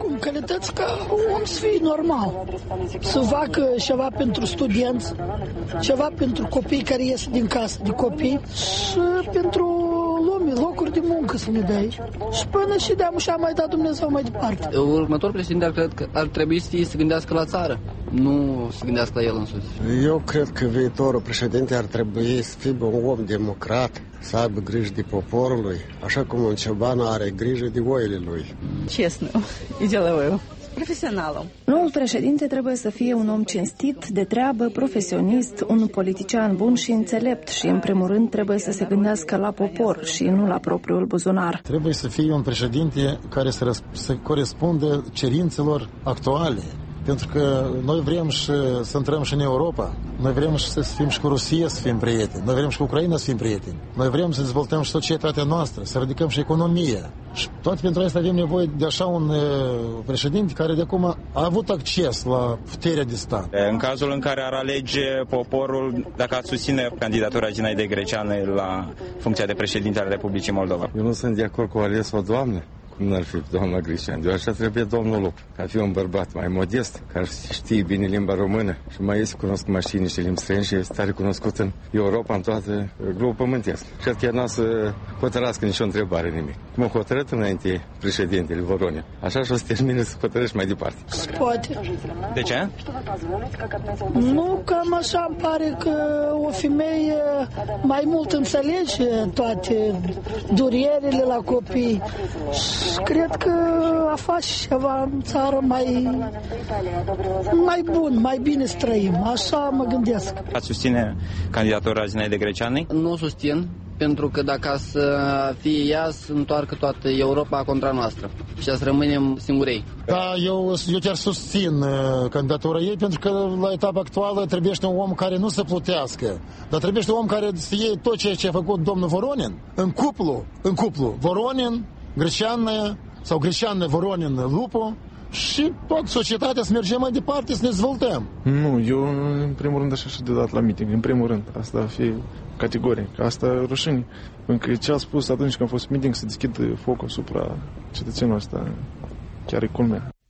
oricum, calități ca om să fie normal. Să facă ceva pentru studenți, ceva pentru copii care ies din casă de copii și pentru lume, locuri de muncă să ne dea. Și până și de-am și-a mai dat Dumnezeu mai departe. Următorul președinte cred că ar trebui să se gândească la țară, nu să gândească la el însuși. Eu cred că viitorul președinte ar trebui să fie un om democrat, să aibă grijă de poporul lui, așa cum un cioban are grijă de oile lui. Честную и деловую. Профессионалом. Noul președinte trebuie să fie un om cinstit, de treabă, profesionist, un politician bun și înțelept și, în primul rând, trebuie să se gândească la popor și nu la propriul buzunar. Trebuie să fie un președinte care să corespundă cerințelor actuale. Pentru că noi vrem să intrăm și în Europa. Noi vrem să fim și cu Rusia să fim prieteni. Noi vrem și cu Ucraina să fim prieteni. Noi vrem să dezvoltăm și societatea noastră, să ridicăm și economia. Și toate pentru asta avem nevoie de așa un președinte care de acum a avut acces la puterea de stat. În cazul în care ar alege poporul, dacă ați susține candidatura Zinaidei Greceanu la funcția de președinte al Republicii Moldova. Eu nu sunt de acord cu ales o doamnă. Cum n-ar fi doamna Greceanu? De așa trebuie domnul Luc, ca fi un bărbat mai modest, care știe bine limba română și mai este cunoscut mașini și limbi străini și este tare cunoscut în Europa, în toată globul pământesc. Cred că el n-a să hotărască nicio întrebare, nimic. Cum a hotărât înainte președintele Voronin, așa și o să termine să hotărăști mai departe. Poate. De ce? Nu, cam așa îmi pare că o femeie mai mult înțelege toate durierile la copii. Cred că a face ceva în țară mai bun, mai bine să trăim. Așa mă gândesc. Ați susține candidatura Zinaidei Greceanu? Nu susțin, pentru că dacă să fie ea, să întoarcă toată Europa contra noastră și să rămânem singurei. Da, eu chiar susțin candidatura ei, pentru că la etapa actuală trebuie un om care nu se plutească, dar trebuie un om care să iei tot ceea ce a făcut domnul Voronin în cuplu, Voronin, Greceanu sau Greceanu, Voronin, Lupu și toată societatea să mergem mai departe, să ne dezvoltăm. Nu, eu în primul rând așa și de dat la meeting, în primul rând, asta va fi categoric, asta rușine. Pentru că ce a spus atunci când a fost meeting să deschid focul asupra cetățenilor ăsta, chiar e culmea.